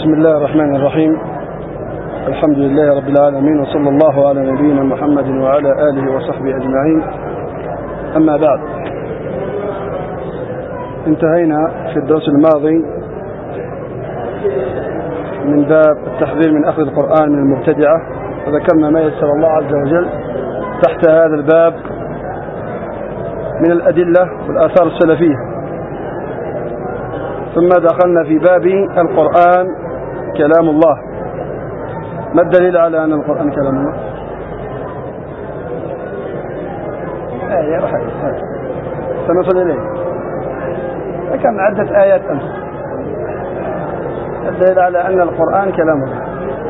بسم الله الرحمن الرحيم. الحمد لله رب العالمين، وصلى الله على نبينا محمد وعلى آله وصحبه أجمعين. أما بعد، انتهينا في الدرس الماضي من باب التحذير من أخذ القرآن من المبتدعة، وذكرنا ما يسر الله عز وجل تحت هذا الباب من الأدلة والآثار السلفية. ثم دخلنا في باب القرآن كلام الله. ما الدليل على أن القرآن كلام الله؟ آية واحدة سنصل إليه، كان عدة آيات أمس. الدليل على أن القرآن كلام الله.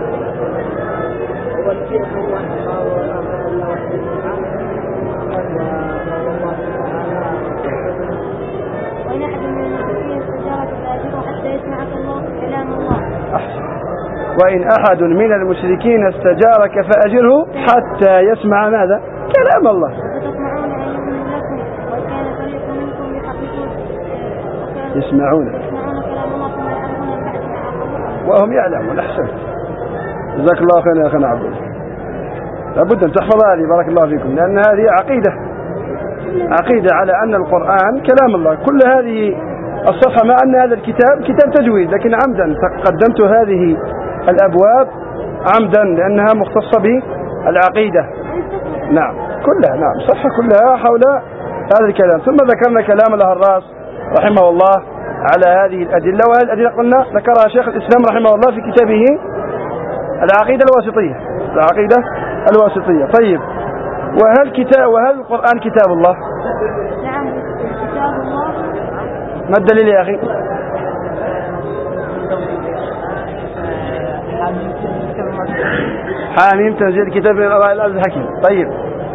وإن أحد من المشركين استجارك فأجره حتى يسمع ماذا؟ كلام الله. يسمعون وهم يعلمون. أحسن، جزاك الله خيرا يا أخي عبد. لابد أن تحفظ هذه، بارك الله فيكم، لأن هذه عقيدة على أن القرآن كلام الله. كل هذه الصفحة مع أن هذا الكتاب كتاب تجويد، لكن عمدا قدمت هذه الأبواب عمدا لأنها مختصة بالعقيدة. نعم كلها، نعم صفحة كلها حول هذا الكلام. ثم ذكرنا كلام الهراس رحمه الله على هذه الأدلة، وهذه الأدلة قلنا ذكرها شيخ الإسلام رحمه الله في كتابه العقيدة الواسطية. طيب، وهل القرآن كتاب الله؟ نعم كتاب الله. ما الدليل يا أخي؟ حاميم تنزيل كتاب من الله العزيز الحكيم. طيب،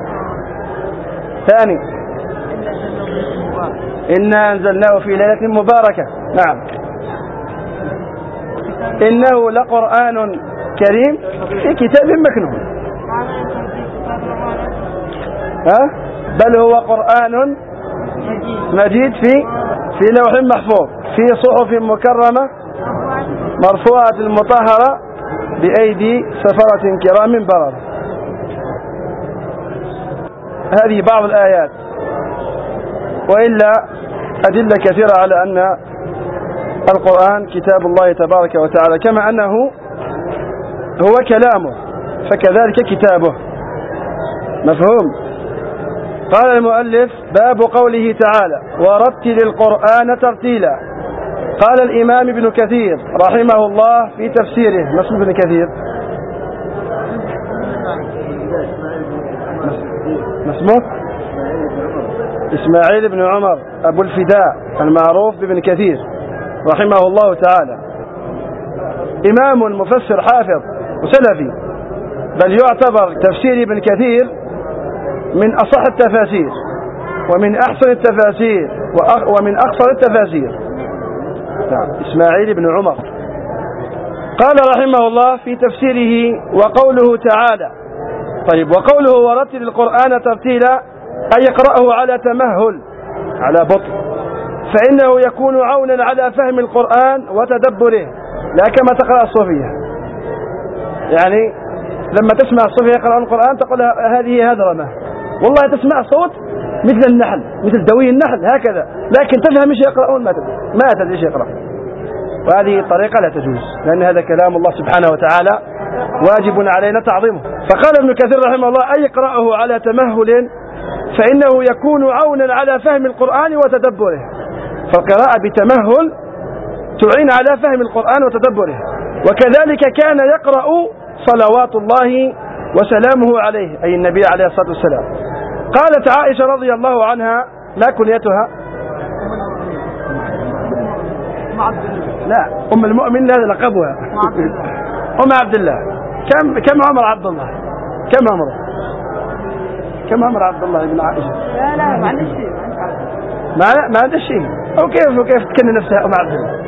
ثاني، إنا أنزلناه في ليلة مباركة. نعم، إنه لقرآن كريم في كتاب مكنون. بل هو قرآن مجيد في لوح محفوظ في صحف مكرمة مرفوعة مطهرة بأيدي سفرة كرام بررة. هذه بعض الآيات، وإلا أدلة كثيرة على أن القرآن كتاب الله تبارك وتعالى، كما أنه هو كلامه فكذلك كتابه. مفهوم؟ قال المؤلف: باب قوله تعالى: ورتل القرآن ترتيلا. قال الإمام ابن كثير رحمه الله في تفسيره، ما اسم ابن كثير؟ ما اسمه؟ إسماعيل بن عمر أبو الفداء المعروف بابن كثير رحمه الله تعالى، إمام مفسر حافظ وسلفي، بل يعتبر تفسير ابن كثير من أصح التفاسير ومن أحسن التفاسير ومن أقصر التفاسير. نعم، إسماعيل بن عمر. قال رحمه الله في تفسيره: وقوله تعالى. طيب، وقوله ورتل القرآن ترتيلا أي يقرأه على تمهل، على بطء، فإنه يكون عونا على فهم القرآن وتدبره، لا كما تقرأ الصوفية. يعني لما تسمع الصوفية يقرأون القرآن تقول هذه هذرمة، والله تسمع صوت مثل النحل، مثل دوي النحل هكذا، لكن تفهم ايش يقرأون ما تدري ايش يقرأ. وهذه الطريقة لا تجوز، لأن هذا كلام الله سبحانه وتعالى واجب علينا تعظيمه. فقال ابن كثير رحمه الله: أي يقرأه على تمهل فإنه يكون عونا على فهم القرآن وتدبره. فالقراءة بتمهل تعين على فهم القرآن وتدبره. وكذلك كان يقرأ صلوات الله وسلامه عليه، أي النبي عليه الصلاة والسلام. قالت عائشة رضي الله عنها، لا كنيتها، لا أم المؤمن هذا لقبها، أم عبد الله. كم عمر عبد الله؟ كم عمر عبد الله ابن عائشة؟ لا ما عندش شيء، ما عندش شيء. أو كيف تكن نفسها أم عبد الله؟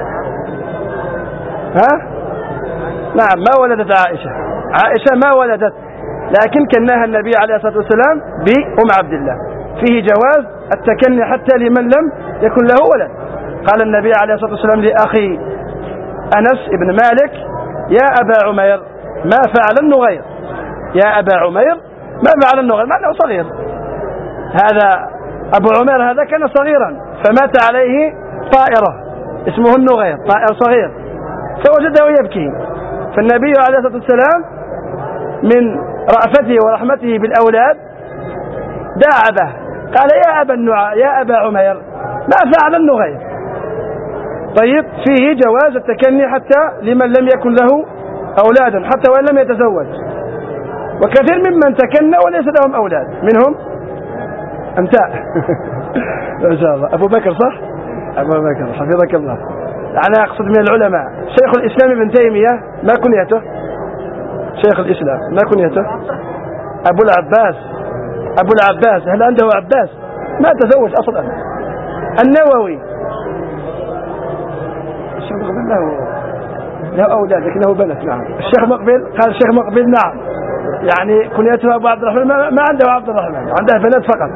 نعم، ما ولدت عائشة ما ولدت، لكن كناها النبي عليه الصلاة والسلام بأم عبد الله. فيه جواز التكني حتى لمن لم يكن له ولد. قال النبي عليه الصلاة والسلام لأخي أنس بن مالك يا أبا عمير ما فعل النغير، يا أبا عمير ما فعل النغير، مع أنه صغير. هذا أبو عمير هذا كان صغيرا فمات عليه طائرة اسمه النغير، طائر صغير، فوجده يبكي، فالنبي عليه الصلاة والسلام من رأفته ورحمته بالأولاد داعبه، قال يا أبا النعاء يا أبا عمير ما فعل النغير. طيب فيه جواز التكني حتى لمن لم يكن له أولاد حتى وإن لم يتزوج، وكثير ممن تكنى وليس لهم أولاد منهم أنت ما شاء الله أبو بكر، صح؟ أبو بكر حفظك الله. أنا أقصد من العلماء شيخ الإسلام ابن تيمية ما كنيته؟ شيخ الإسلام ما كنيته؟ أبو العباس، أبو العباس، هل عنده عباس؟ ما تزوج أصلا. النووي الشيخ مقبل له أولاد لكنه بنت، نعم. الشيخ مقبل قال الشيخ مقبل نعم، يعني كنيته أبو عبد الرحمن، ما عنده عبد الرحمن، عنده بنات فقط.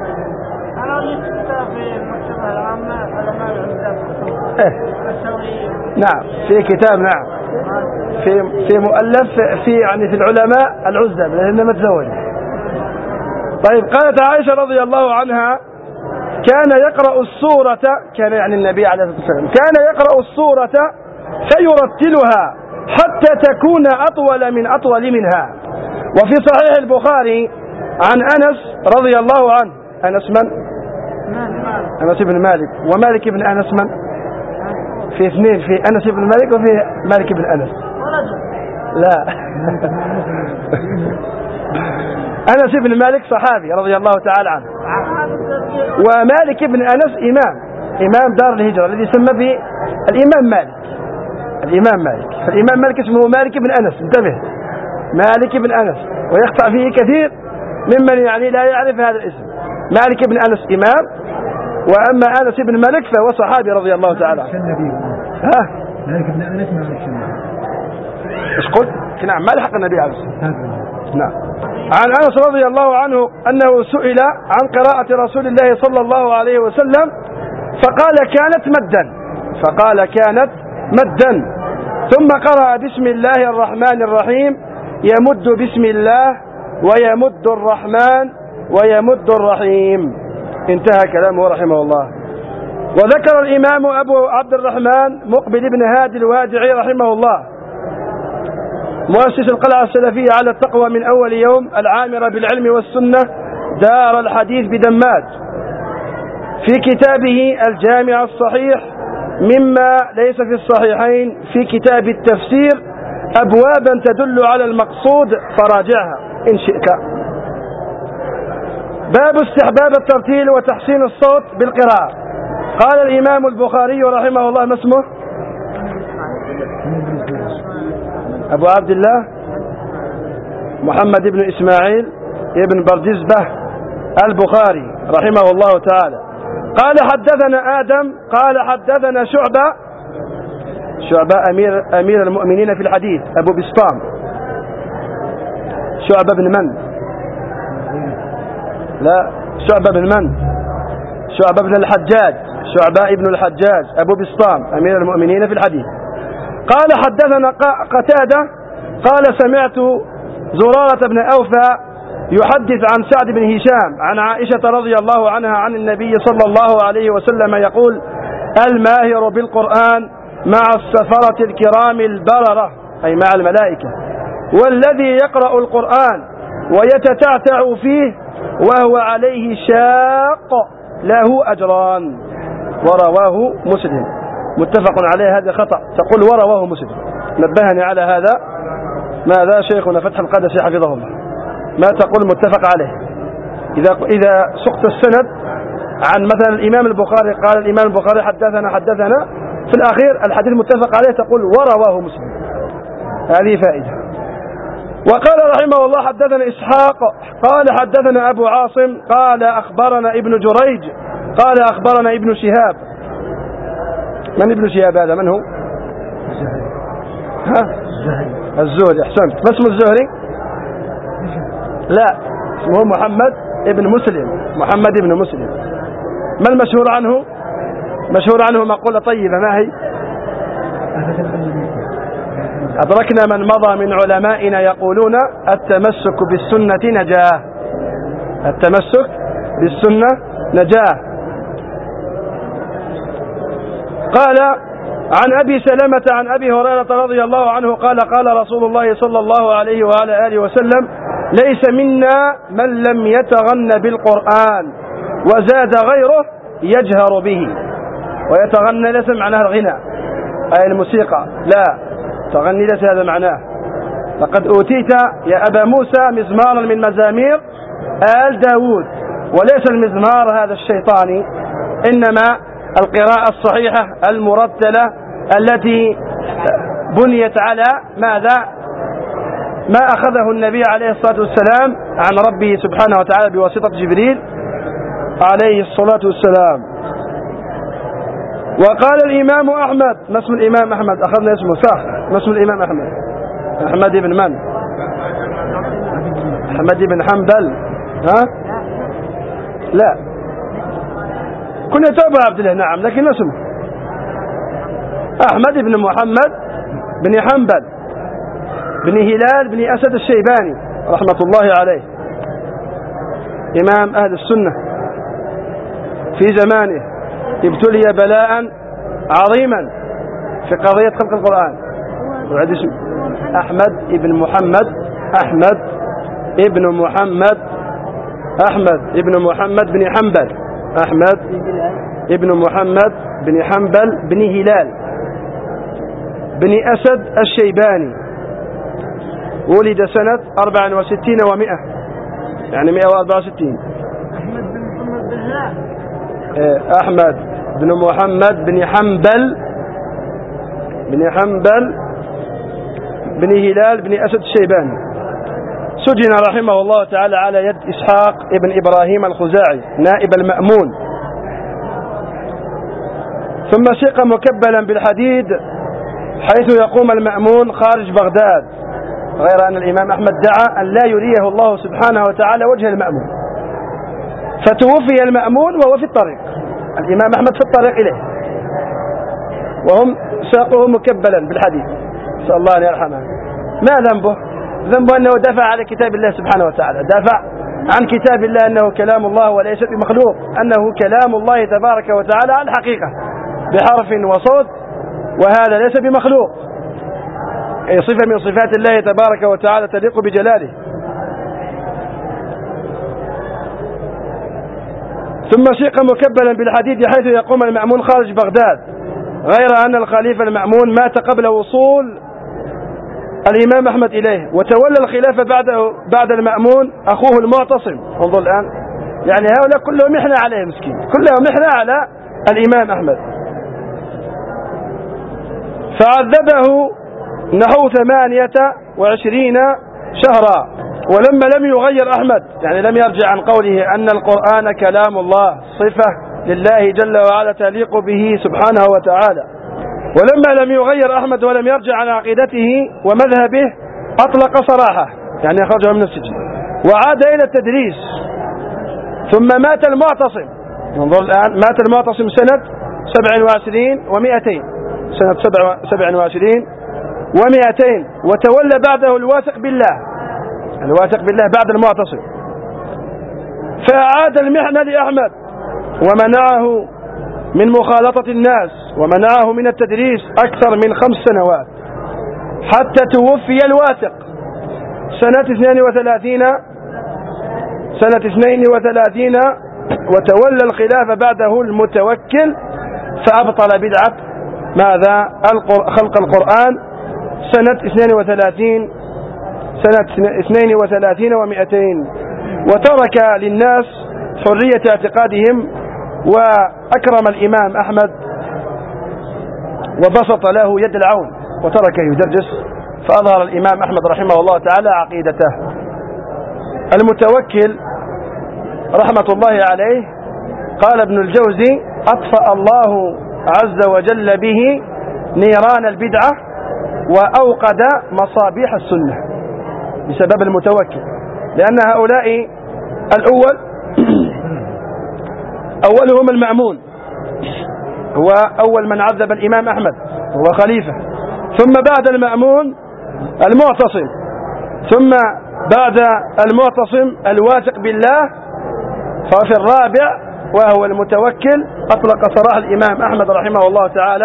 نعم في كتاب، نعم في مؤلف في يعني في العلماء العزب لأنه متزوج. طيب قالت عائشة رضي الله عنها كان يقرأ السورة، كان يعني النبي عليه الصلاة والسلام كان يقرأ السورة فيرتلها حتى تكون أطول من أطول منها. وفي صحيح البخاري عن أنس رضي الله عنه، أنس من؟ أنس بن مالك، ومالك بن أنس من؟ في اثنين، في أنس بن مالك وفي مالك بن أنس. لا أنس بن مالك صحابي رضي الله تعالى عنه، ومالك بن أنس إمام دار الهجرة الذي يسمى به الإمام مالك. الإمام مالك، فالإمام مالك اسمه مالك بن أنس، انتبه، مالك بن أنس، ويخطأ فيه كثير ممن يعني لا يعرف هذا الاسم. مالك بن أنس إمام، وأما أنس بن مالك فهو صحابي رضي الله تعالى عنه. ها مالك بن أنس ما عرف ايش قلت؟ نعم ما لحق النبي عليه الصلاة والسلام. نعم. عن أنس رضي الله عنه أنه سئل عن قراءة رسول الله صلى الله عليه وسلم فقال كانت مدا ثم قرأ بسم الله الرحمن الرحيم يمد بسم الله ويمد الرحمن ويمد الرحيم، انتهى كلامه رحمه الله. وذكر الإمام أبو عبد الرحمن مقبل بن هادي الوادعي رحمه الله مؤسس القلعة السلفية على التقوى من أول يوم العامرة بالعلم والسنة دار الحديث بدمات في كتابه الجامع الصحيح مما ليس في الصحيحين في كتاب التفسير أبوابا تدل على المقصود فراجعها إن شئت. باب استحباب الترتيل وتحسين الصوت بالقراءة. قال الإمام البخاري رحمه الله ما اسمه؟ أبو عبد الله محمد بن إسماعيل ابن بردزبة البخاري رحمه الله تعالى. قال حدثنا آدم قال حدثنا شعبة أمير المؤمنين في الحديث أبو بسطام. شعبة بن من؟ لا شعبة بن من؟ شعبة بن الحجاج، شعبة ابن الحجاج أبو بسطام أمير المؤمنين في الحديث. قال حدثنا قتادة قال سمعت زرارة بن أوفى يحدث عن سعد بن هشام عن عائشة رضي الله عنها عن النبي صلى الله عليه وسلم يقول الماهر بالقرآن مع السفرة الكرام البررة أي مع الملائكة، والذي يقرأ القرآن ويتتعتع فيه وهو عليه شاق له أجران. ورواه مسلم متفق عليه، هذا خطأ، تقول ورواه مسلم. نبهني على هذا ماذا شيخنا فتح القدسي حفظه الله، ما تقول متفق عليه. إذا سقط السند عن مثلا الإمام البخاري قال الإمام البخاري حدثنا في الأخير الحديث متفق عليه تقول ورواه مسلم، هذه فائدة. وقال رحمه الله حدثنا إسحاق قال حدثنا أبو عاصم قال أخبرنا ابن جريج قال أخبرنا ابن شهاب. من ابن شهاب هذا؟ من هو؟ الزهري. أحسنت. ما اسم الزهري؟ لا اسمه محمد ابن مسلم. ما المشهور عنه؟ مشهور عنه مقولة طيبة، ما هي؟ أدركنا من مضى من علمائنا يقولون التمسك بالسنة نجاة. التمسك بالسنة نجاة. قال عن أبي سلمة عن أبي هريرة رضي الله عنه قال قال رسول الله صلى الله عليه وعلى آله وسلم ليس منا من لم يتغن بالقرآن وزاد غيره يجهر به. ويتغنى ليس معناه الغنى أي الموسيقى، لا، تغني ليس هذا معناه. لقد أوتيت يا أبا موسى مزمارا من مزامير آل داود، وليس المزمار هذا الشيطاني، إنما القراءة الصحيحة المرتلة التي بنيت على ماذا؟ ما أخذه النبي عليه الصلاة والسلام عن ربه سبحانه وتعالى بواسطة جبريل عليه الصلاة والسلام. وقال الإمام أحمد، ما اسم الإمام أحمد؟ أخذنا اسمه صح، ما اسم الإمام أحمد؟ أحمد بن من؟ أحمد بن حنبل. ها؟ لا، كنا توبة عبد الله، نعم، لكن ما اسمه؟ أحمد بن محمد بن حنبل بن هلال بن أسد الشيباني رحمة الله عليه، إمام أهل السنة في زمانه، ابتلي بلاء عظيما في قضية خلق القرآن. وعد اسمه أحمد بن محمد، أحمد بن محمد، أحمد بن محمد بن حنبل، أحمد بن محمد بن حنبل بن هلال بن أسد الشيباني، ولد سنة 64 و100، يعني 164. أحمد بن محمد بن حنبل بن هلال بن أسد الشيباني، سجن رحمه الله تعالى على يد إسحاق ابن إبراهيم الخزاعي نائب المأمون، ثم سيق مكبلا بالحديد حيث يقوم المأمون خارج بغداد، غير أن الإمام أحمد دعا أن لا يريه الله سبحانه وتعالى وجه المأمون، فتوفي المأمون وهو في الطريق، الإمام أحمد في الطريق إليه وهم ساقوه مكبلا بالحديد، نسأل الله أن يرحمه. ما ذنبه؟ ذنبه أنه دافع على كتاب الله سبحانه وتعالى، دافع عن كتاب الله أنه كلام الله وليس بمخلوق، أنه كلام الله تبارك وتعالى على الحقيقة بحرف وصوت، وهذا ليس بمخلوق، أي صفة من صفات الله تبارك وتعالى تليق بجلاله. ثم سيق مكبلا بالحديد حيث يقوم المأمون خارج بغداد، غير أن الخليفة المأمون مات قبل وصول الإمام أحمد إليه، وتولى الخلافة بعد المأمون أخوه المعتصم. انظر الآن، يعني هؤلاء كلهم محنة عليه مسكين، كلهم محنة على الإمام أحمد، فعذبه نحو 28 شهرا. ولما لم يغير أحمد، يعني لم يرجع عن قوله أن القرآن كلام الله صفة لله جل وعلا تليق به سبحانه وتعالى، ولما لم يغير أحمد ولم يرجع عن عقيدته ومذهبه أطلق سراحه، يعني أخرجه من السجن وعاد إلى التدريس. ثم مات المعتصم، انظر الآن، مات المعتصم سنة 27 و200، سنة 27 و200، وتولى بعده الواثق بالله، الواثق بالله بعد المعتصم، فأعاد المحنة لأحمد ومنعه من مخالطة الناس ومنعه من التدريس أكثر من 5 سنوات، حتى توفي الواثق سنة 32 وتولى الخلافة بعده المتوكل، فأبطل بدعة ماذا؟ خلق القرآن سنة 32 و200، وترك للناس حرية اعتقادهم، وأكرم الإمام أحمد وبسط له يد العون وتركه يدرس، فأظهر الإمام أحمد رحمه الله تعالى عقيدته. المتوكل رحمة الله عليه قال ابن الجوزي: أطفأ الله عز وجل به نيران البدعة وأوقد مصابيح السنة بسبب المتوكل، لأن هؤلاء أولهم المأمون هو أول من عذب الإمام أحمد، هو خليفة. ثم بعد المأمون المعتصم، ثم بعد المعتصم الواثق بالله، ففي الرابع وهو المتوكل أطلق سراح الإمام أحمد رحمه الله تعالى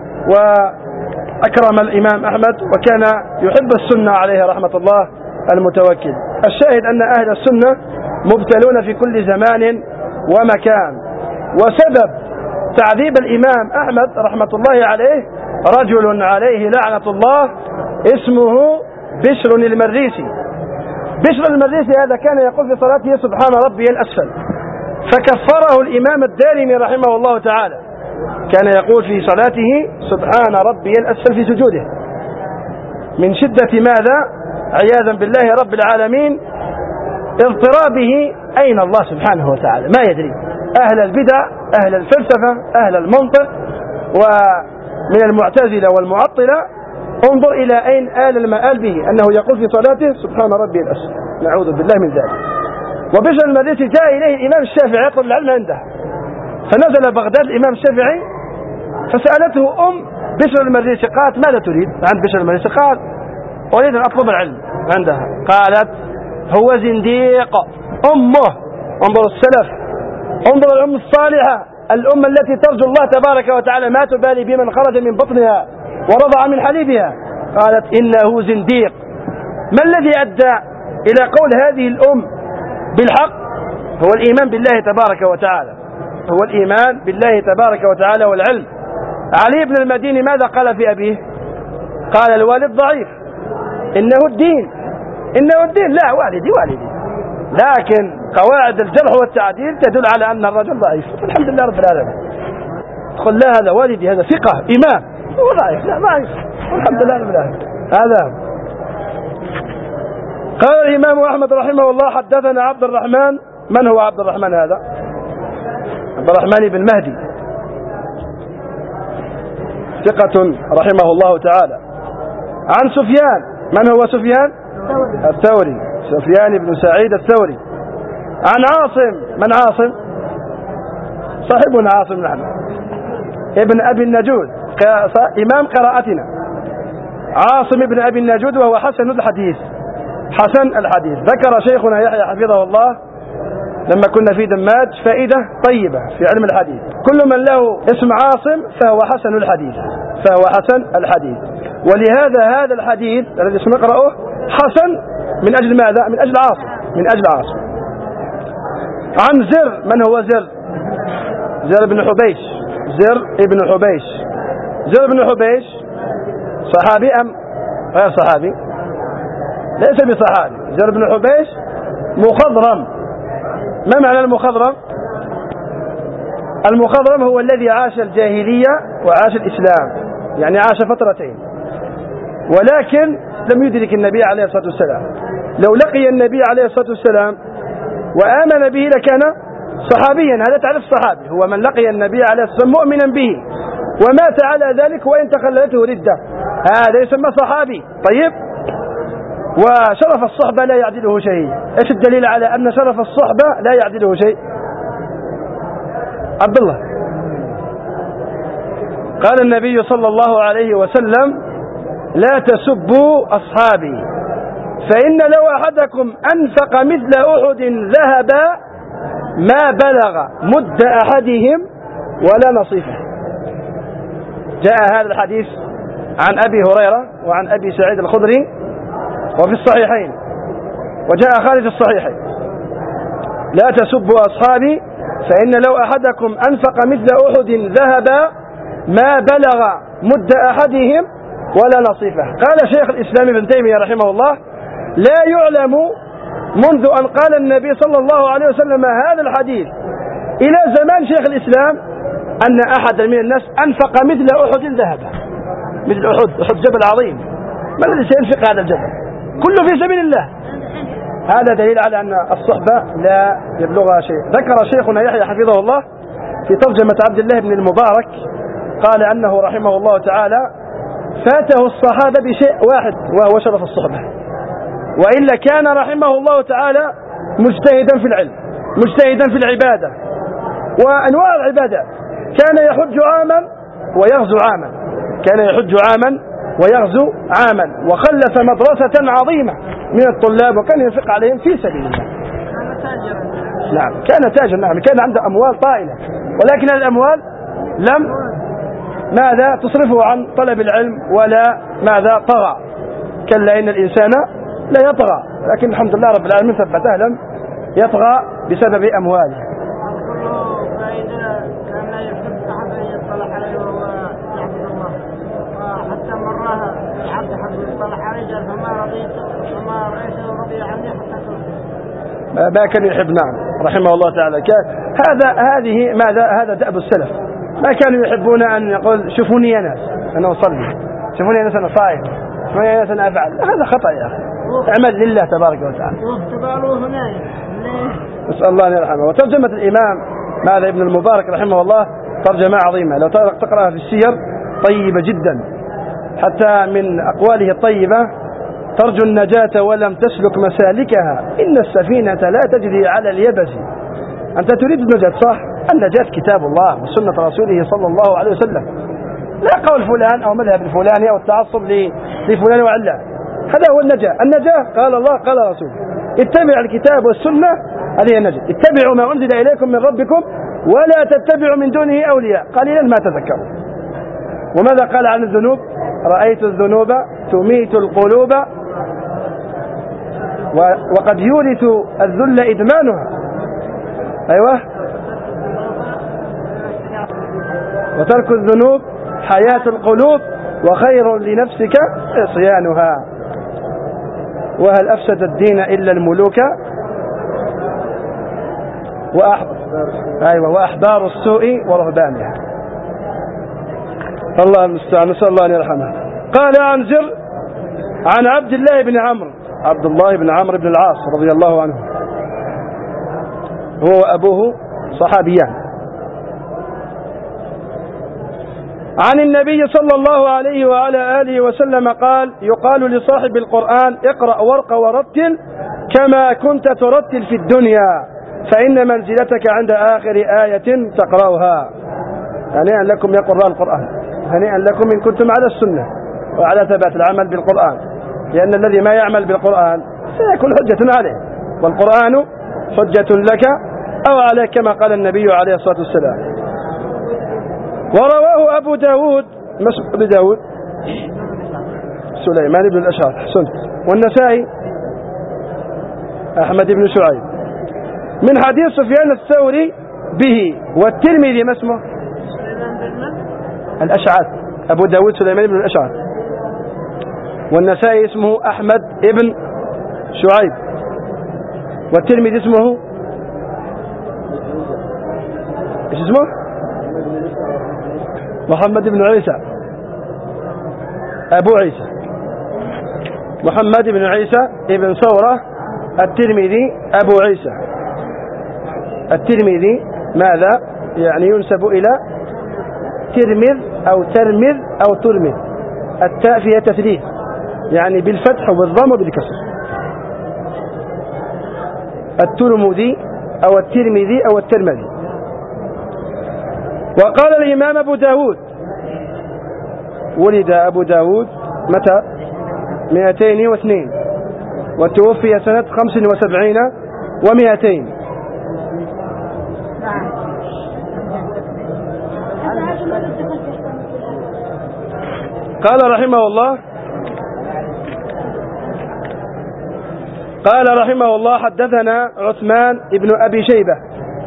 وأكرم الإمام أحمد، وكان يحب السنة عليه رحمة الله المتوكل. الشاهد أن أهل السنة مبتلون في كل زمان ومكان. وسبب تعذيب الإمام أحمد رحمة الله عليه رجل عليه لعنة الله اسمه بشر المريسي. بشر المريسي هذا كان يقول في صلاته سبحان ربي الأسفل، فكفره الإمام الدارمي رحمه الله تعالى. كان يقول في صلاته سبحان ربي الأسفل في سجوده من شدة ماذا؟ عياذا بالله رب العالمين اضطرابه أين الله سبحانه وتعالى، ما يدري. أهل البدع، أهل الفلسفة، أهل المنطق، ومن المعتزلة والمعطلة، انظر إلى أين آل المآل به، أنه يقول في صلاته سبحان ربي الأسفل، نعوذ بالله من ذلك. وبشر المريسي جاء إليه الإمام الشافعي يطلب العلم عنده، فنزل بغداد الإمام الشافعي فسألته بشر المريسي، قالت ماذا تريد عند بشر المريسي؟ قال أريد أن أطلب العلم عندها. قالت هو زنديق. أمه، انظر السلف، انظر الأم الصالحة، الأمة التي ترجو الله تبارك وتعالى، ما تبالي بمن خرج من بطنها ورضع من حليبها. قالت إنه زنديق. ما الذي أدى إلى قول هذه الأم بالحق؟ هو الإيمان بالله تبارك وتعالى، هو الإيمان بالله تبارك وتعالى والعلم. علي بن المديني ماذا قال في أبيه؟ قال الوالد ضعيف، إنه الدين، إنه الدين. لا والدي والدي، لكن قواعد الجرح والتعديل تدل على أن الرجل ضعيف. الحمد لله رب العالمين. تقول لا هذا والدي، هذا ثقة إمام، هو ضعيف، لا ضعيف، الحمد لله رب العالمين. هذا قال الإمام أحمد رحمه الله حدثنا عبد الرحمن. من هو عبد الرحمن هذا؟ عبد الرحمن بن مهدي، ثقة رحمه الله تعالى. عن سفيان. من هو سفيان؟ الثوري، سفيان بن سعيد الثوري. عن عاصم. من عاصم؟ صاحبنا عاصم نحن، ابن أبي النجود، إمام قراءتنا عاصم ابن أبي النجود، وهو حسن الحديث، حسن الحديث. ذكر شيخنا يحيى حفظه الله لما كنا في دماج فائدة طيبة في علم الحديث: كل من له اسم عاصم فهو حسن الحديث، فهو حسن الحديث. ولهذا هذا الحديث الذي سنقرأه حسن من أجل ماذا؟ من أجل عاصم، من أجل عاصم. عن زر. من هو زر؟ زر بن حبيش، زر بن حبيش. زر بن حبيش صحابي أم غير صحابي؟ ليس بصحابي. زر بن حبيش مخضرم. ما معنى المخضرم؟ المخضرم هو الذي عاش الجاهلية وعاش الإسلام، يعني عاش فترتين، ولكن لم يدرك النبي عليه الصلاة والسلام. لو لقي النبي عليه الصلاة والسلام وآمن به لكان صحابيا. هذا تعرف الصحابي هو من لقي النبي عليه الصلاة والسلام مؤمنا به ومات على ذلك وإن تخللته ردة، هذا يسمى صحابي. طيب، وشرف الصحبة لا يعدله شيء. ايش الدليل على أن شرف الصحبة لا يعدله شيء؟ عبد الله، قال النبي صلى الله عليه وسلم: لا تسبوا أصحابي فإن لو أحدكم أنفق مثل أحد ذهبا ما بلغ مد أحدهم ولا نصيفه. جاء هذا الحديث عن أبي هريرة وعن أبي سعيد الخدري وفي الصحيحين، وجاء خارج الصحيحين: لا تسبوا أصحابي فإن لو أحدكم أنفق مثل أحد ذهبا ما بلغ مد أحدهم ولا نصيفه. قال شيخ الإسلام ابن تيمية رحمه الله: لا يعلم منذ أن قال النبي صلى الله عليه وسلم هذا الحديث إلى زمان شيخ الإسلام أن أحد من الناس أنفق مثل أحد ذهبا. مثل أحد جبل عظيم، ما الذي سينفق هذا الجبل؟ كله في سبيل الله. هذا دليل على أن الصحبة لا يبلغها شيء. ذكر شيخنا يحيى حفظه الله في ترجمة عبد الله بن المبارك، قال أنه رحمه الله تعالى فاته الصحابة بشيء واحد وهو شرف الصحبة، وإلا كان رحمه الله تعالى مجتهدا في العلم، مجتهدا في العبادة وأنواع العبادات، كان يحج عاما ويغزو عاما، كان يحج عاما ويغزو عاما، وخلف مدرسة عظيمة من الطلاب وكان ينفق عليهم في سبيل الله. نعم كان تاجر، نعم كان عنده أموال طائلة، ولكن الأموال لم ماذا تصرفه عن طلب العلم ولا ماذا طغى. كلا إن الإنسان لا يطغى، لكن الحمد لله رب العالمين ثبته لم يطغى بسبب أمواله. كان يحب أحد أن يطلع عليه وهو يعبد الله، وحتى مرها العبد حب يطلع عليه فما رأيته رضي عني حتى ما كان يحب. نعم رحمه الله تعالى. هذه ماذا هذا دأب السلف، ما كانوا يحبون أن يقول شوفوني يا ناس أنا أصلي، شوفوني يا ناس أنا صائم، شوفوني يا ناس أنا أفعل. هذا خطأ يا أخي، اعمل لله تبارك وتعالى. نسأل الله أن يرحمه. وترجمة الإمام ماذا ابن المبارك رحمه الله ترجمة عظيمة، لو تقرأها في السير طيبة جدا، حتى من أقواله الطيبة: ترجو النجاة ولم تسلك مسالكها، إن السفينة لا تجري على اليبس. أنت تريد النجاة صح؟ النجاة كتاب الله وسنة رسوله صلى الله عليه وسلم، لا قول فلان أو مذهب الفلاني أو التعصب لفلان وعلان. هذا هو النجاة. النجاة قال الله قال رسوله، اتبع الكتاب والسنة، هذه النجاة. اتبعوا ما أنزل إليكم من ربكم ولا تتبعوا من دونه أولياء قليلا ما تذكروا. وماذا قال عن الذنوب؟ رأيت الذنوب تميت القلوب وقد يورث الذل إدمانها. أيوة. وترك الذنوب حياة القلوب وخير لنفسك عصيانها. وهل أفسد الدين إلا الملوك وأحبار السوء ورهبانها. الله المستعان، نسأل الله أن يرحمه. قال عن زر عن عبد الله بن عمرو بن العاص رضي الله عنه، هو وأبوه صحابيان، عن النبي صلى الله عليه وعلى آله وسلم قال: يقال لصاحب القرآن اقرأ وارق ورتل كما كنت ترتل في الدنيا، فإن منزلتك عند آخر آية تقرأها. هنيئا لكم يا قراء القرآن، هنيئا لكم إن كنتم على السنة وعلى ثبات العمل بالقرآن، لأن الذي ما يعمل بالقرآن سيكون حجة عليه، والقرآن حجة لك أو عليك كما قال النبي عليه الصلاة والسلام. ورواه أبو داود سليمان بن الأشعث حسنت، والنسائي أحمد بن شعيب من حديث سفيان الثوري به، والترمذي ما اسمه؟ الأشعث. أبو داود سليمان بن الأشعث، والنسائي اسمه أحمد بن شعيب، والترمذي اسمه ايش اسمه؟ محمد بن عيسى، أبو عيسى محمد بن عيسى ابن ثورة الترمذي أبو عيسى. الترمذي ماذا يعني ينسب إلى ترمذ أو ترمذ أو ترمذ، التاء فيها تثليث يعني بالفتح وبالضم وبالكسر. الترمذي أو الترمذي أو الترمذي. وقال الإمام أبو داود: ولد أبو داود متى؟ 202، وتوفي سنة 75 و200. قال رحمه الله حدثنا عثمان ابن أبي شيبة،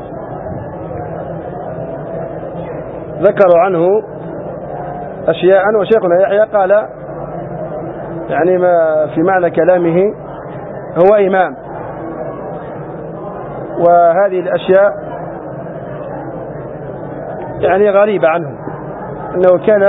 ذكروا عنه أشياء، وشيخنا يحيى قال يعني ما في معنى كلامه هو إمام، وهذه الأشياء يعني غريبة عنه، أنه كان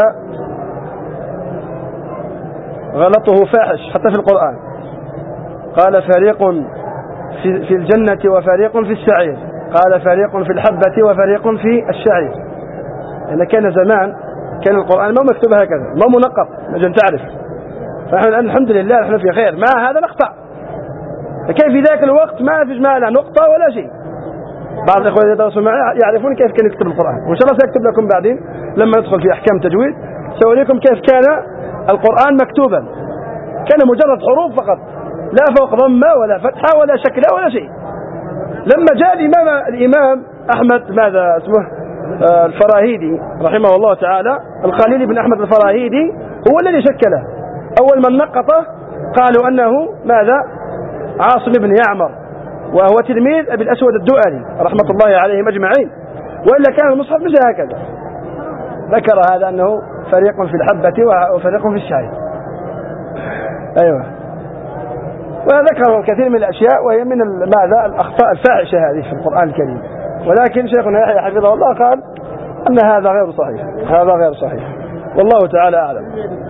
غلطه فاحش حتى في القرآن. قال: فريق في الجنة وفريق في السعير، قال: فريق في الحبة وفريق في الشعير. لأن كان زمان كان القرآن ما مكتوب هكذا، ما منقط عشان تعرف. فنحن الآن الحمد لله نحن في خير، ما هذا نقطع، لكن في ذاك الوقت ما فيش معنى نقطة ولا شيء. بعض الإخوة يدرسوا معي يعرفون كيف كان يكتب القرآن، وإن شاء الله سأكتب لكم بعدين لما ندخل في أحكام تجويد سأوريكم كيف كان القرآن مكتوبا. كان مجرد حروف فقط، لا فوق ضمة ولا فتحة ولا شكلة ولا شيء. لما جاء الإمام أحمد ماذا اسمه الفراهيدي رحمه الله تعالى، الخليل بن أحمد الفراهيدي هو الذي شكله. أول من نقطه قالوا أنه ماذا عاصم بن يعمر، وهو تلميذ أبي الأسود الدؤلي رحمة الله عليهم أجمعين، وإلا كان المصحف مش هكذا. ذكر هذا أنه فريق في الحبة وفريق في الشاي. أيوة، وذكر الكثير من الأشياء وهي من ماذا الأخطاء الفاحشة هذه في القرآن الكريم، ولكن شيخنا يحيى حفظه الله قال أن هذا غير صحيح، هذا غير صحيح، والله تعالى أعلم.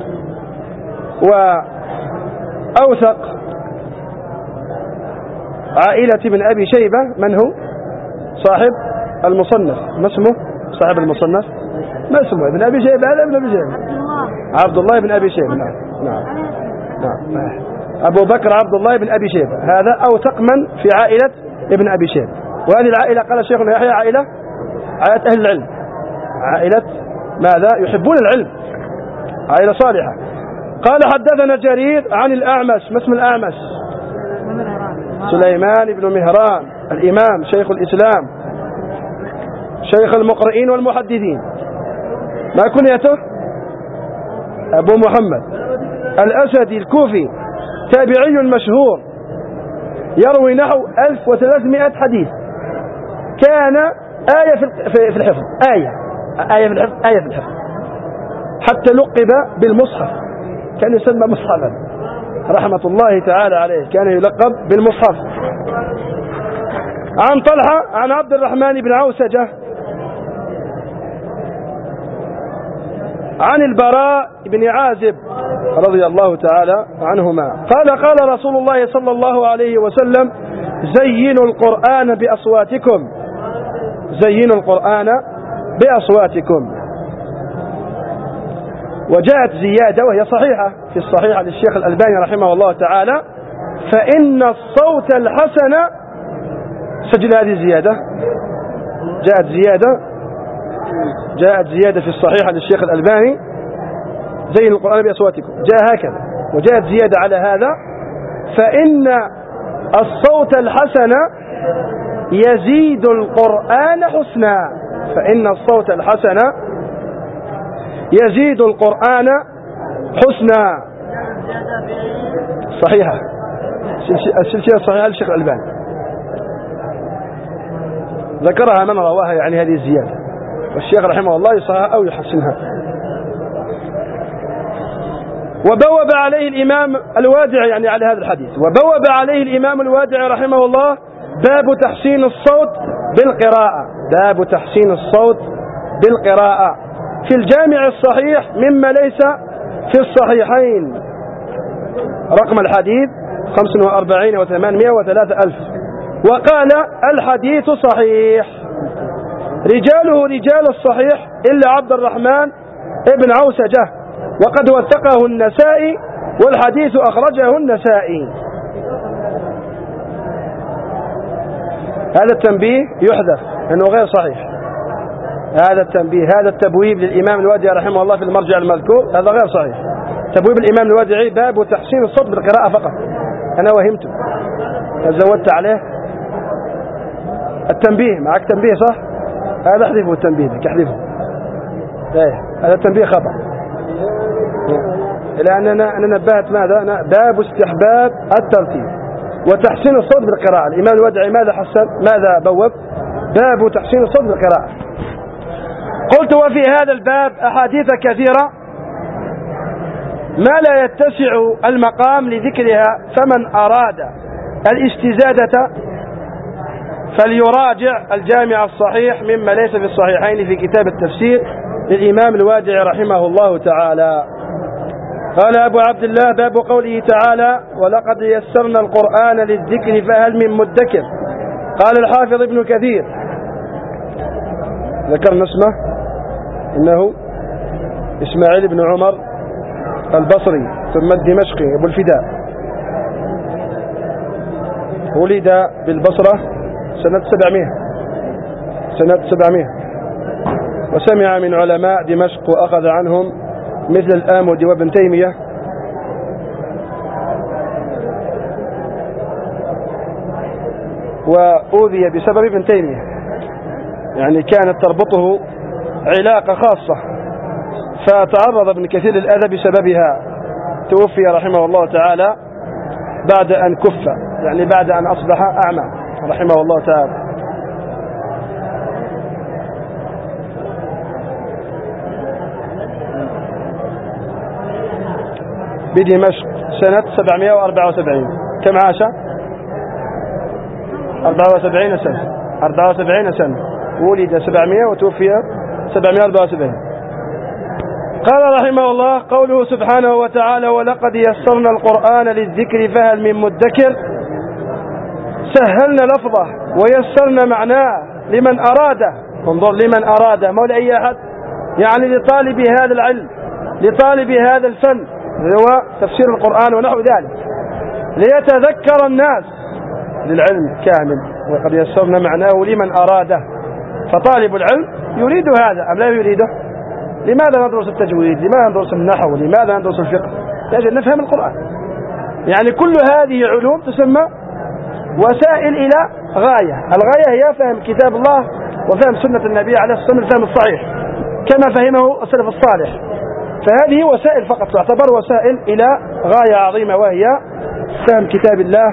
وأوثق عائلة ابن أبي شيبة من هو؟ صاحب المصنف. ما اسمه صاحب المصنف؟ ما اسمه ابن أبي شيبة؟ هذا ابن أبي شيبة عبد الله بن أبي شيبة. نعم نعم نعم، أبو بكر عبد الله بن أبي شيبة، هذا أوثق من في عائلة ابن أبي شيبة. وهذه العائلة قال شيخنا يحيى عائلة أهل العلم، عائلة ماذا يحبون العلم، عائلة صالحة. قال حدثنا جرير عن الأعمش. ما اسم الأعمش؟ سليمان بن مهران الإمام شيخ الإسلام شيخ المقرئين والمحدثين. ما كنيته؟ أبو محمد الأسدي الكوفي، تابعي مشهور، يروي نحو 1300 حديث. كان آية في الحفظ، آية في الحفظ، آية في الحفظ، حتى لقب بالمصحف، كان يسمى مصحفا رحمة الله تعالى عليه، كان يلقب بالمصحف. عن طلحة عن عبد الرحمن بن عوسجة عن البراء بن عازب رضي الله تعالى عنهما قال قال رسول الله صلى الله عليه وسلم زينوا القرآن بأصواتكم، زينوا القرآن بأصواتكم. وجاءت زيادة وهي صحيحة في الصحيحة للشيخ الألباني رحمه الله تعالى، فإن الصوت الحسن، سجل هذه الزيادة، جاءت زيادة في الصحيحة للشيخ الألباني زين القرآن بأصواتكم، جاء هكذا. وجاءت زيادة على هذا، فإن الصوت الحسن يزيد القرآن حسنا، فإن الصوت الحسن يزيد القرآن حسنا. صحيحة، السلسلة الصحيحة للشيخ الألباني ذكرها من رواها، يعني هذه الزيادة، والشيخ رحمه الله يصحها أو يحسنها. وبوب عليه الإمام الوادعي، يعني على هذا الحديث، وبوب عليه الإمام الوادعي رحمه الله باب تحسين الصوت بالقراءة، باب تحسين الصوت بالقراءة في الجامع الصحيح مما ليس في الصحيحين، رقم الحديث 45,803,000. وقال الحديث صحيح، رجاله رجال الصحيح إلا عبد الرحمن ابن عوسجة، وقد وثقه النسائي، والحديث أخرجه النسائي. هذا التنبيه يحذف أنه غير صحيح، هذا التنبيه، هذا التبويب للإمام الوادعي رحمه الله في المرجع المذكور هذا غير صحيح. تبويب الإمام الوادعي باب تحسين الصوت بالقراءة فقط، أنا وهمت زودت عليه التنبيه. معك تنبيه صح؟ هذا احذفه، التنبيه لك احذفه، هذا التنبيه خطأ، لأننا نبهت ماذا؟ باب استحباب الترتيب وتحسين الصوت بالقراءة. الإمام الوادعي ماذا حسن؟ ماذا بوب؟ باب تحسين الصوت بالقراءة. قلت وفي هذا الباب أحاديث كثيرة ما لا يتسع المقام لذكرها، فمن أراد الاستزادة فليراجع الجامع الصحيح مما ليس في الصحيحين في كتاب التفسير للإمام الوادعي رحمه الله تعالى. قال أبو عبد الله باب قوله تعالى ولقد يسرنا القرآن للذكر فهل من مدكر. قال الحافظ ابن كثير ذكرنا اسمه إنه إسماعيل بن عمر البصري ثم الدمشقي أبو الفداء، ولد بالبصرة سنة سنة 700. وسمع من علماء دمشق وأخذ عنهم مثل الآمدي وابن تيمية. وأوذي بسبب ابن تيمية، يعني كانت تربطه علاقة خاصة، فتعرض ابن كثير للأذى بسببها. توفي رحمه الله تعالى بعد أن كف، يعني بعد أن أصبح أعمى رحمه الله تعالى. بدمشق سنة 774. كم عاش؟ 74 سنة. 74 سنة. ولد 700 وتوفي 774. قال رحمه الله: قوله سبحانه وتعالى: ولقد يسرنا القرآن للذكر فهل من مدكر. سهلنا لفظه ويسرنا معناه لمن أراده. انظر، لمن أراده، مو لأي أحد، يعني لطالب هذا العلم، لطالب هذا الفن، هو تفسير القرآن ونحو ذلك، ليتذكر الناس للعلم كامل. وقد يسرنا معناه لمن أراده. فطالب العلم يريد هذا أم لا يريده؟ لماذا ندرس التجويد؟ لماذا ندرس النحو؟ لماذا ندرس الفقه؟ يجب نفهم القرآن. يعني كل هذه علوم تسمى وسائل إلى غاية. الغاية هي فهم كتاب الله وفهم سنة النبي عليه الصلاة والسلام الفهم الصحيح كما فهمه السلف الصالح. فهذه وسائل فقط، تعتبر وسائل إلى غاية عظيمة، وهي فهم كتاب الله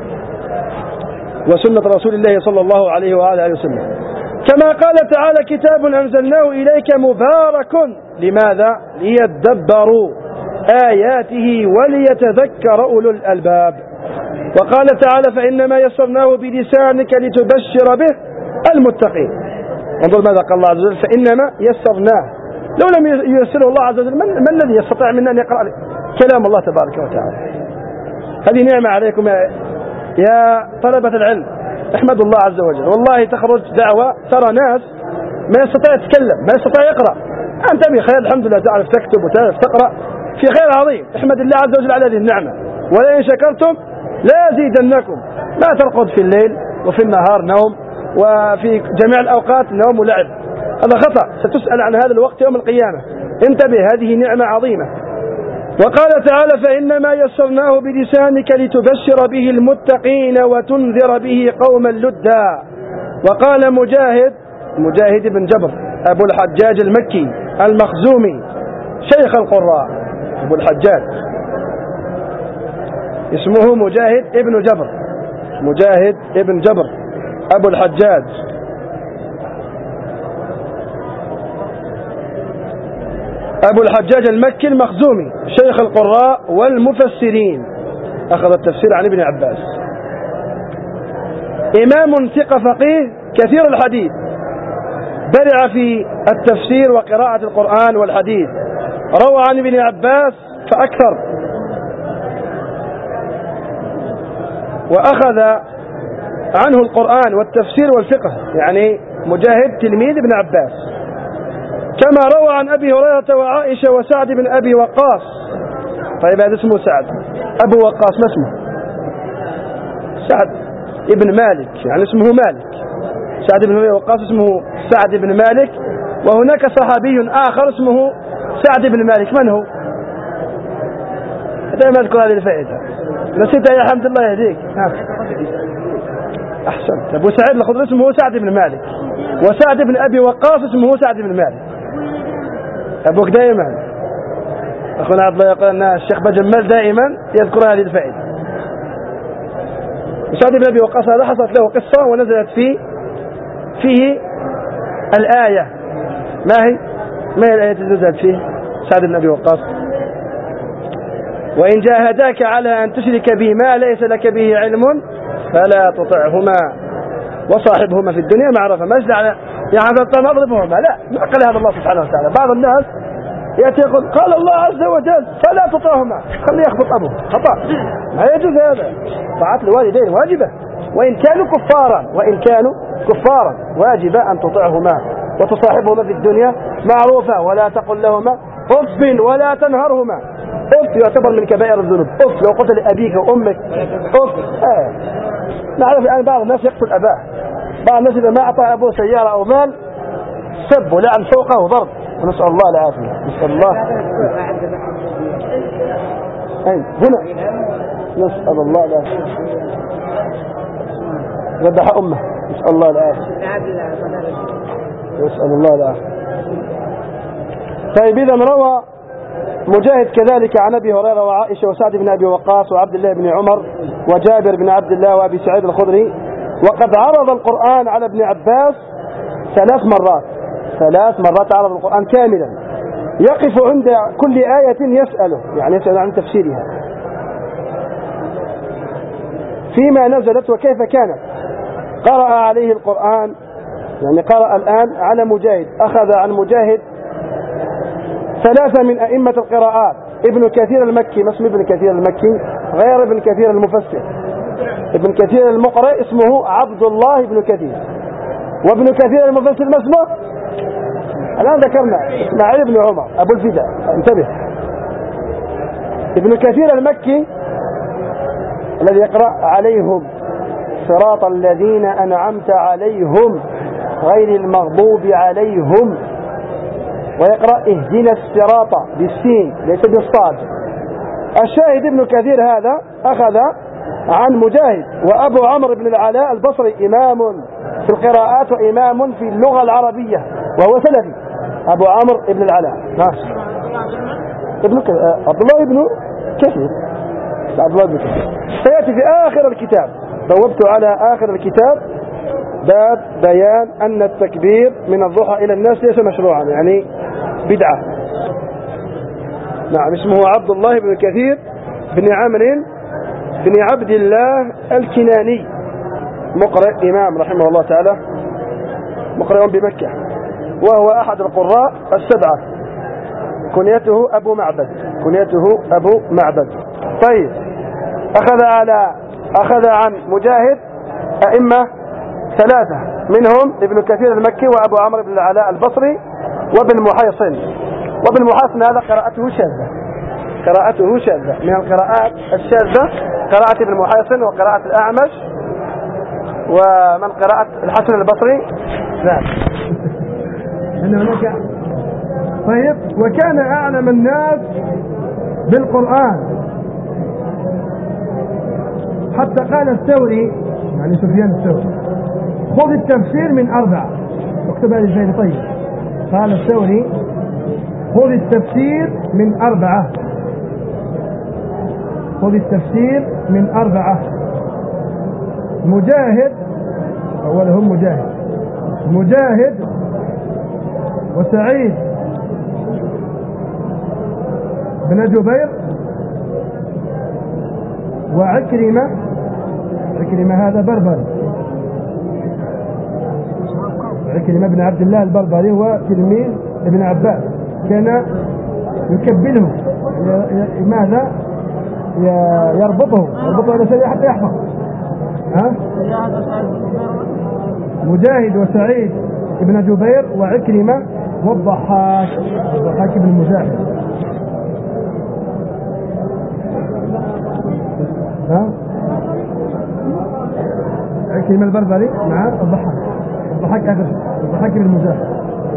وسنة رسول الله صلى الله عليه وآله وسلم. كما قال تعالى: كتاب أنزلناه إليك مبارك. لماذا؟ ليدبروا آياته وليتذكر أولو الألباب. وقال تعالى: فإنما يسرناه بلسانك لتبشر به المتقين. انظر ماذا قال الله عز وجل: فإنما يسرناه. لو لم ييسره الله عز وجل من الذي يستطيع منا أن يقرأ كلام الله تبارك وتعالى؟ هذه نعمة عليكم يا طلبة العلم. احمدوا الله عز وجل. والله تخرج دعوة ترى ناس ما يستطيع يتكلم، ما يستطيع يقرأ. أنت بخير الحمد لله، تعرف تكتب وتعرف تقرأ، في خير عظيم. احمد الله عز وجل على هذه النعمة. ولئن شكرتم لا يزيدنكم. لا ترقد في الليل وفي النهار نوم، وفي جميع الأوقات نوم ولعب، هذا خطأ. ستسأل عن هذا الوقت يوم القيامة. انتبه، هذه نعمة عظيمة. وقال تعالى: فإنما يسرناه بلسانك لتبشر به المتقين وتنذر به قوما لدا. وقال مجاهد بن جبر أبو الحجاج المكي المخزومي شيخ القراء، أبو الحجاج اسمه مجاهد ابن جبر، مجاهد ابن جبر أبو الحجاج. أبو الحجاج المكي المخزومي شيخ القراء والمفسرين، أخذ التفسير عن ابن عباس. إمام ثقة فقيه كثير الحديث، برع في التفسير وقراءة القرآن والحديث، روى عن ابن عباس فأكثر، وأخذ عنه القرآن والتفسير والفقه. يعني مجاهد تلميذ ابن عباس. كما روى عن أبي هريرة وعائشة وسعد بن أبي وقاص. طيب هذا اسمه سعد، أبو وقاص ما اسمه؟ سعد ابن مالك، يعني اسمه مالك. سعد بن أبي وقاص اسمه سعد بن مالك. وهناك صحابي آخر اسمه سعد بن مالك، من هو؟ دائما أذكر هذه الفائدة، نسيتها يا حمد الله يهديك. أحسنت. أبو سعيد الخضري اسمه سعد بن مالك، وسعد بن أبي وقاص اسمه سعد بن مالك. أبوك دائما أخونا عبد الله يقول أن الشيخ بجمال دائما يذكر هذه الفائدة. سعد بن أبي وقاص هذا حصلت له قصة ونزلت فيه الآية. ما هي الآية التي نزلت فيه سعد بن أبي وقاص؟ وإن جاهداك على أن تشرك بي ما ليس لك به علم فلا تطعهما وصاحبهما في الدنيا معروفا. ما على يا حضرت ما اضربهما، لا، ما قال هذا الله سبحانه وتعالى. بعض الناس يأتي يقول قال الله عز وجل فلا تطعهما، خليه يخبط أبوه، خطأ، ما يجوز هذا. طاعة الوالدين واجبة، وإن كانوا كفارا واجب أن تطعهما وتصاحبهما في الدنيا معروفا، ولا تقل لهما أف ولا تنهرهما. أف يعتبر من كبائر الذنوب. أف لو قلت لأبيك وأمك أف. نعرف الآن بعض الناس يقتل أباه، بعض الناس إذا ما أعطى أبوه سيارة أو مال سب ولعن فوقه وضرب، ونسأل الله العافية. نسأل الله. أين هنا؟ نسأل الله العافية. ذبح أمه، نسأل الله العافية. نسأل الله العافية. طيب إذا روى مجاهد كذلك عن أبي هريرة وعائشة وسعد بن أبي وقاص وعبد الله بن عمر وجابر بن عبد الله وأبي سعيد الخدري. وقد عرض القرآن على ابن عباس 3 مرات. 3 مرات عرض القرآن كاملا، يقف عند كل آية يسأله، يعني يسأل عن تفسيرها فيما نزلت وكيف كانت. قرأ عليه القرآن، يعني قرأ الآن على مجاهد، أخذ عن مجاهد 3 من أئمة القراءات. ابن كثير المكي، ما اسمه ابن كثير المكي؟ غير ابن كثير المفسر. ابن كثير المقرئ اسمه عبد الله بن كثير، وابن كثير المفسر ما اسمه؟ الآن ذكرنا إسماعيل بن عمر أبو الفداء، انتبه. ابن كثير المكي الذي يقرأ عليهم صراط الذين أنعمت عليهم غير المغضوب عليهم، ويقرأ اهدنا الصراط بالسين ليس بالصاد. الشاهد ابن كثير هذا أخذ عن مجاهد. وأبو عمرو بن العلاء البصري إمام في القراءات وإمام في اللغة العربية وهو سلفي. أبو عمرو بن العلاء عبد الله بن كثير. عبد الله بن كثير سيأتي في آخر الكتاب. بوبت على آخر الكتاب باب بيان أن التكبير من الضحى إلى الناس ليس مشروعا، يعني بدعة. نعم، اسمه عبد الله بن كثير بن عمرو بن عبد الله الكناني، مقرئ إمام رحمه الله تعالى، مقرئ بمكة، وهو أحد القراء 7. كنيته أبو معبد، كنيته أبو معبد. طيب، أخذ عن مجاهد أئمة 3 منهم ابن كثير المكي وأبو عمرو بن العلاء البصري وابن محيصن. وابن محيصن هذا قراءته شاذة، قراءته شاذة من القراءات الشاذة، قراءة ابن محيصن وقراءة الأعمش ومن قراءة الحسن البصري. نعم. طيب، وكان أعلم الناس بالقرآن حتى قال الثوري، يعني سفيان الثوري: خذ التفسير من 4. اكتب هذه الشيء. طيب، قال الثوري: خذ التفسير من 4. خذ التفسير من 4. مجاهد، أولهم مجاهد وسعيد بن جبير وعكرمة هذا بربري، عكرمة بن عبد الله البربري هو تلميذ ابن عباس، كان يكبله. ماذا؟ يربطه على شيء حتى يحفظ. مجاهد وسعيد بن جبير وعكرمة والضحاك بن مجاهد. عكرمة البربري مع الضحاك بن مجاهد.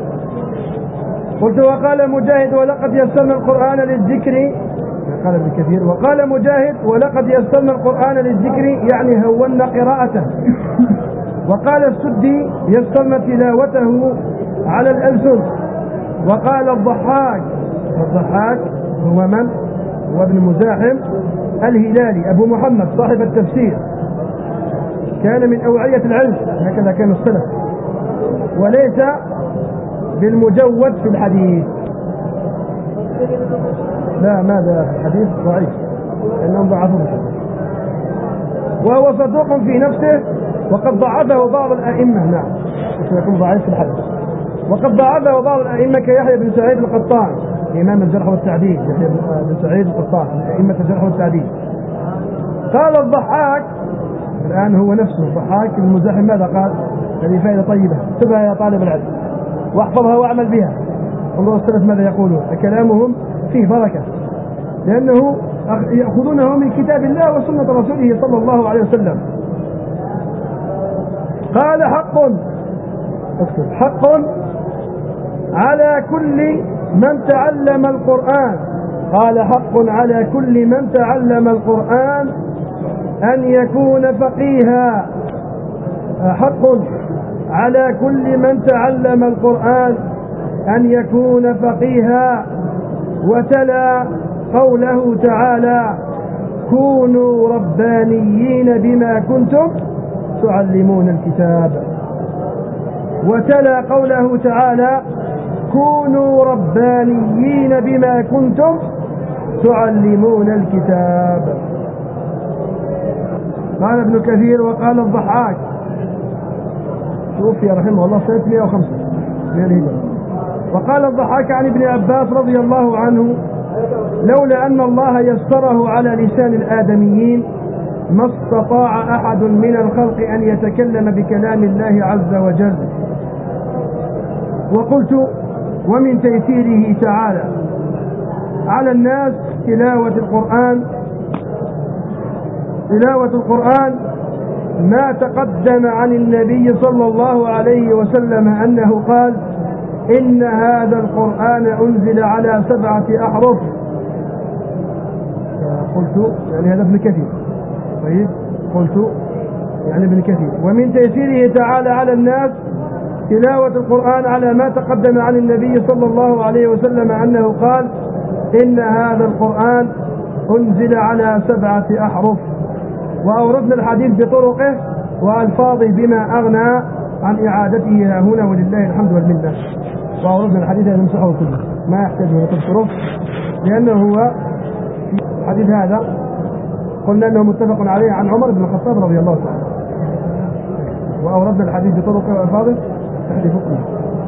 قلت: وقال مجاهد: ولقد يسرنا القرآن للذكر. قال ابن كثير: وقال مجاهد: ولقد يسرنا القرآن للذكر، يعني هونا قراءته. وقال السدي: يسرنا تلاوته على الألسن. وقال الضحاك هو من؟ هو ابن مزاحم الهلالي أبو محمد صاحب التفسير، كان من أوعية العلم، هكذا كان السلف، وليس بالمجود في الحديث. لا، ماذا؟ الحديث ضعيف، لأنهم ضعفوا الحديث، وهو صدوق في نفسه، وقد ضعفه بعض الأئمة. نعم، يكون ضعيف في الحديث. وقد ضعفه بعض الأئمة كيحيى بن سعيد القطان، إمام الجرح والتعديل. يحيى بن سعيد القطان أئمة الجرح والتعديل. قال الضحاك، الآن هو نفسه الضحاك بن مزاحم، ماذا قال؟ هذه فائدة طيبة، اكتبها يا طالب العلم واحفظها واعمل بها. انظر السلف ماذا يقولون، كلامهم فيه بركة، لأنه يأخذونه من كتاب الله وسنة رسوله صلى الله عليه وسلم. قال حق على كل من تعلم القرآن. قال حق على كل من تعلم القرآن أن يكون فقيها. حق على كل من تعلم القرآن أن يكون فقيها. وتلا قوله تعالى كونوا ربانيين بما كنتم تعلمون الكتاب. وتلا قوله تعالى كونوا ربانيين بما كنتم تعلمون الكتاب. قال ابن كثير وقال الضحاك توفي رحمه الله سنة 105 من الهجرة. وقال الضحاك عن ابن عباس رضي الله عنه لولا أن الله يسره على لسان الآدميين ما استطاع أحد من الخلق أن يتكلم بكلام الله عز وجل. وقلت ومن تيسيره تعالى على الناس تلاوة القرآن ما تقدم عن النبي صلى الله عليه وسلم أنه قال إن هذا القرآن أنزل على 7 أحرف. قلت يعني هذا ابن كثير. طيب قلت يعني ابن كثير. ومن تيسيره تعالى على الناس تلاوة القرآن على ما تقدم عن النبي صلى الله عليه وسلم أنه قال إن هذا القرآن أنزل على 7 أحرف. وأوردنا الحديث بطرقه وألفاظه بما أغنى عن إعادته هنا ولله الحمد والمنة. وأوردنا الحديث نمسحه كله ما يحتاج إلى تذكره لأنه هو في الحديث هذا قلنا أنه متفق عليه عن عمر بن الخطاب رضي الله تعالى. وأوردنا الحديث بطرقه وألفاظه تحديثكم.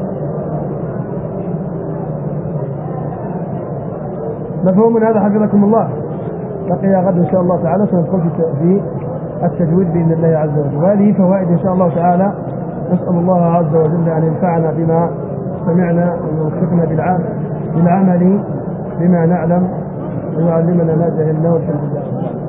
مفهوم من هذا حفظكم الله. بقي غد إن شاء الله تعالى سندخل في التجويد بإذن الله عز وجل. وهذه فوائد إن شاء الله تعالى. نسأل الله عز وجل أن ينفعنا بما سمعنا ويوفقنا بالعمل بما نعلم ويعلمنا ما جهلنا والحمد لله.